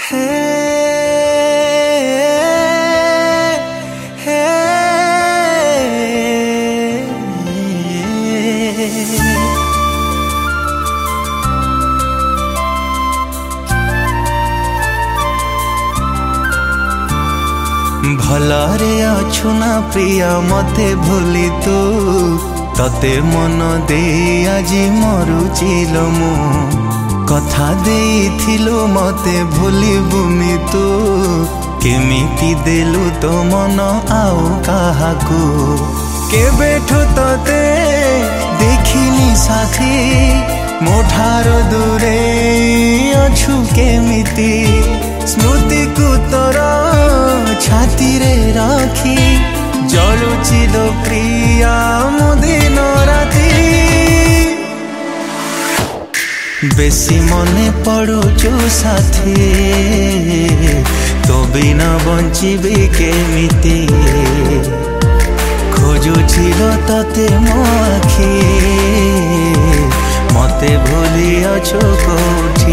भलरे अछु ना प्रिया मते भूली तू तते मन दे आज मरुचिल मु कथा देइथिलु मते भूली बुमी तू केमिति देलु तो मन आउ काहाकू केबेठु तते देखिनी साथी मोठार दूरे अछु केमिति स्मृति को तोरा छाती रे राखी जलुचिल प्रिया मुदिन राती बेसी मने पड़ुचु साथी तो बिना बंचिबी केमिति खोजुचिल तते मो आखि मते भूली अछु कोठी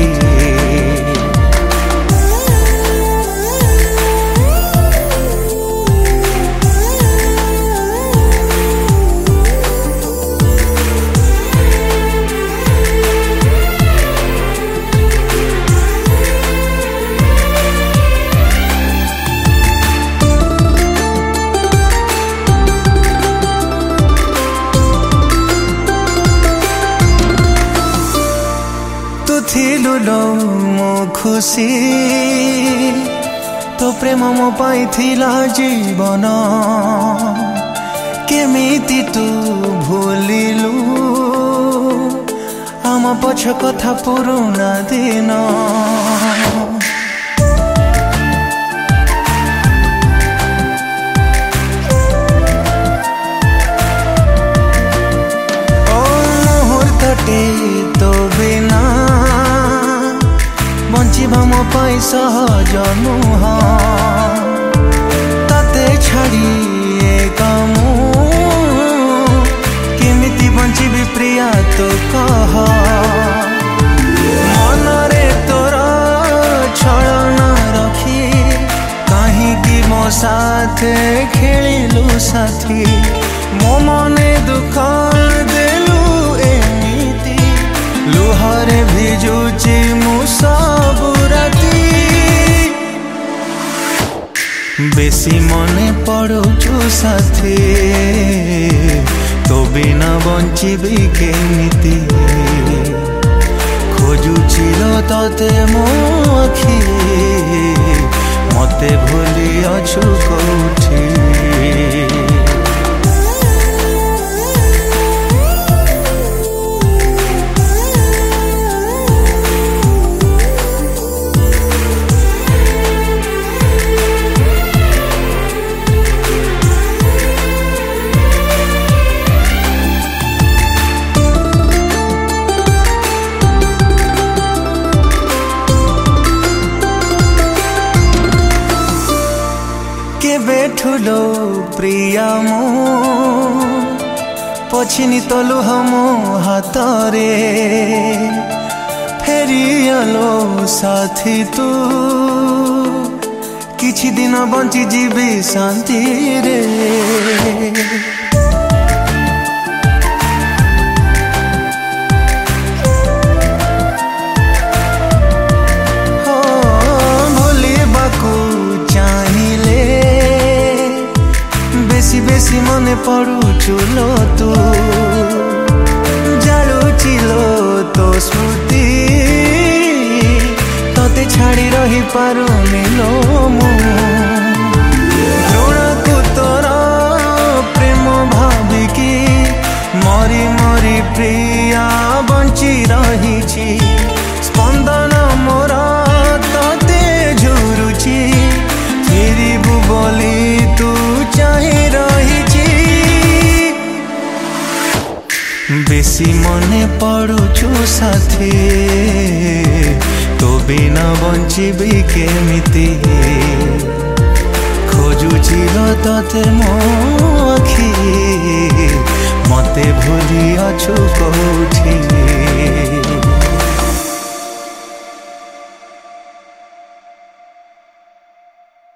थिलु लो मो खुशी तो प्रेम मो पाइथिला जीवन केमिति तू भूलिलु आम पछ कथा पुरुना दिन ओ मुहूर्तटे तो बिना बंचिबा मो पाई सहज नुह तते छाड़ी कामू केमिति बंचिबी प्रिया तो कह मनरे तोर छलना रखी कहीं मो साथ खेलिलु साथी मो मने दुख देलु एमिति लुहरे भिजुची मु सबु राती बेसी मने पड़ुचु साथी तो बिना बंचिबी केमिति खोजुचिल तते मो आखि मते भूली अछु कोठी बेठुलो प्रिया मो पछिनी तलु हमो हातरे फेरियालो साथी तू किछि दिन बंची जीवी शांति रे बेसी मने पड़ुचुलो तू जालुचिलो तो स्मृति तते छाड़ी रही पारुनी लो मु ऋण को तोर प्रेम भाविकी मरी मरी प्रिया बंची रही स्पंदन मोर तते झुरुची फेरिबु बोली तू चाहे बेसी मने पड़ुचु साथी तो बिना बंचिबी केमिति खोजुचिल तते मो आखि मते भूली अछु कोठी।